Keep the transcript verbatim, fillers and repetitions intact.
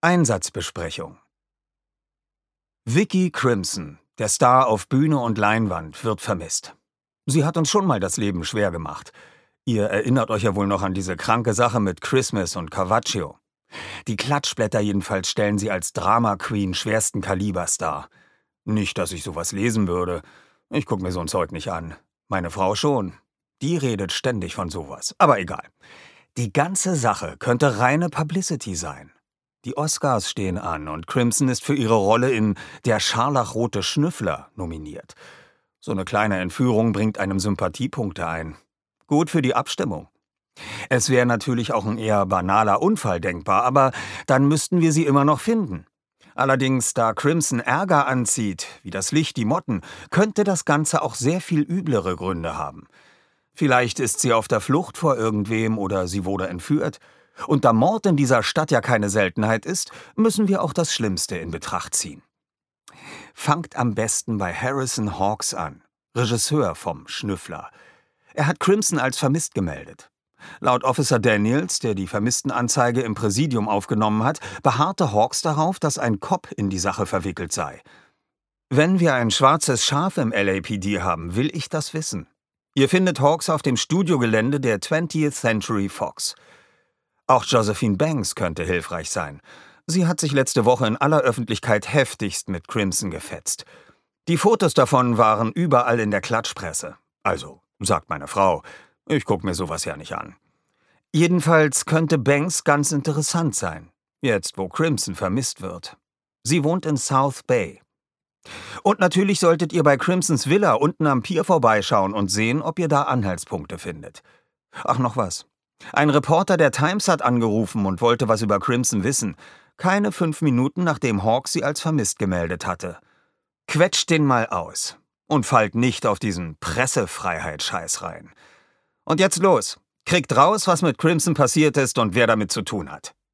Einsatzbesprechung. Vicky Crimson, der Star auf Bühne und Leinwand, wird vermisst. Sie hat uns schon mal das Leben schwer gemacht. Ihr erinnert euch ja wohl noch an diese kranke Sache mit Christmas und Carpaccio. Die Klatschblätter jedenfalls stellen sie als Drama-Queen schwersten Kalibers dar. Nicht, dass ich sowas lesen würde. Ich guck mir so ein Zeug nicht an. Meine Frau schon. Die redet ständig von sowas. Aber egal. Die ganze Sache könnte reine Publicity sein. Die Oscars stehen an und Crimson ist für ihre Rolle in Der scharlachrote Schnüffler nominiert. So eine kleine Entführung bringt einem Sympathiepunkte ein. Gut für die Abstimmung. Es wäre natürlich auch ein eher banaler Unfall denkbar, aber dann müssten wir sie immer noch finden. Allerdings, da Crimson Ärger anzieht, wie das Licht die Motten, könnte das Ganze auch sehr viel üblere Gründe haben. Vielleicht ist sie auf der Flucht vor irgendwem oder sie wurde entführt. Und da Mord in dieser Stadt ja keine Seltenheit ist, müssen wir auch das Schlimmste in Betracht ziehen. Fangt am besten bei Harrison Hawks an, Regisseur vom Schnüffler. Er hat Crimson als vermisst gemeldet. Laut Officer Daniels, der die Vermisstenanzeige im Präsidium aufgenommen hat, beharrte Hawks darauf, dass ein Cop in die Sache verwickelt sei. Wenn wir ein schwarzes Schaf im L A P D haben, will ich das wissen. Ihr findet Hawks auf dem Studiogelände der twentieth Century Fox. Auch Josephine Banks könnte hilfreich sein. Sie hat sich letzte Woche in aller Öffentlichkeit heftigst mit Crimson gefetzt. Die Fotos davon waren überall in der Klatschpresse. Also, sagt meine Frau, ich guck mir sowas ja nicht an. Jedenfalls könnte Banks ganz interessant sein, jetzt wo Crimson vermisst wird. Sie wohnt in South Bay. Und natürlich solltet ihr bei Crimsons Villa unten am Pier vorbeischauen und sehen, ob ihr da Anhaltspunkte findet. Ach, noch was. Ein Reporter der Times hat angerufen und wollte was über Crimson wissen. Keine fünf Minuten, nachdem Hawks sie als vermisst gemeldet hatte. Quetscht den mal aus und fallt nicht auf diesen Pressefreiheit-Scheiß rein. Und jetzt los, kriegt raus, was mit Crimson passiert ist und wer damit zu tun hat.